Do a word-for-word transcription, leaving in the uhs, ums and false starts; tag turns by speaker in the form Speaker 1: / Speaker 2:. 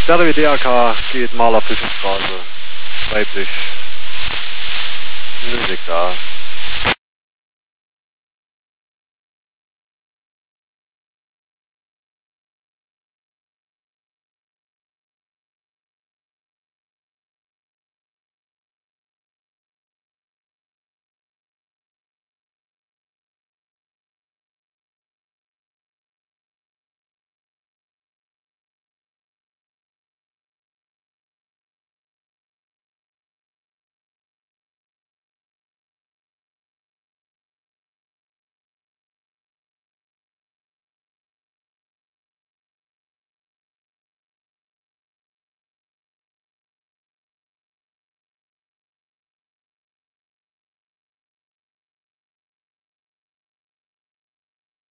Speaker 1: Der W D A K geht mal auf Fischungsreise. Weiblich. Nötig da.